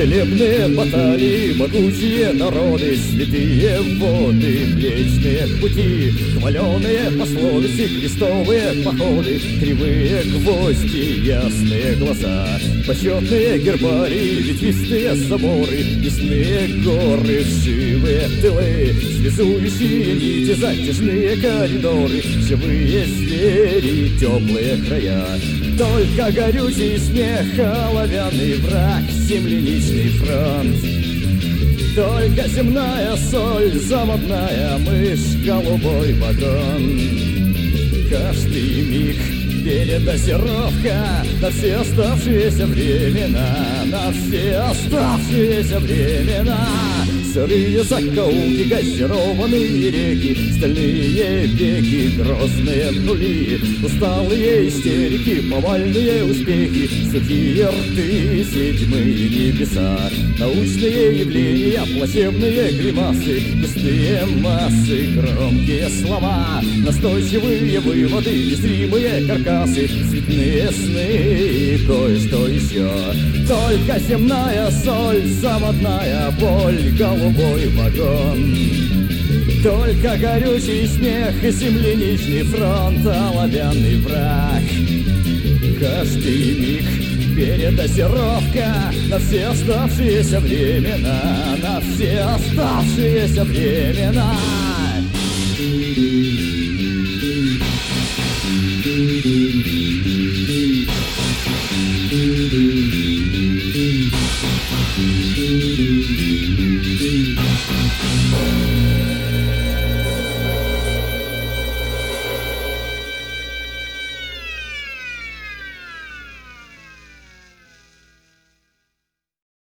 Целебные баталии, могучие народы, святые воды, млечные пути, хваленые пословицы, крестовые походы, кривые гвозди, ясные глаза, почетные гербарии, ветвистые соборы, лесные горы, вшивые тылы, связующие нити, затяжные коридоры, живые звери, теплые края. Только горючий смех, оловянный враг, земляничный фронт. Только земная соль, заводная мышь, голубой вагон. Каждый миг передозировка на все оставшиеся времена, на все оставшиеся времена. Сырые закоулки, газированные реки, стальные веки, грозные нули, усталые истерики, повальные успехи, сухие рты, седьмые небеса, научные явления, плачевные гримасы, густые массы, громкие слова, настойчивые выводы, незримые каркасы, цветные сны и кое-что еще. Только земная соль, заводная боль, голубой вагон. Только горючий смех и земляничный фронт, оловянный враг. Каждый миг передозировка на все оставшиеся времена, на все оставшиеся времена.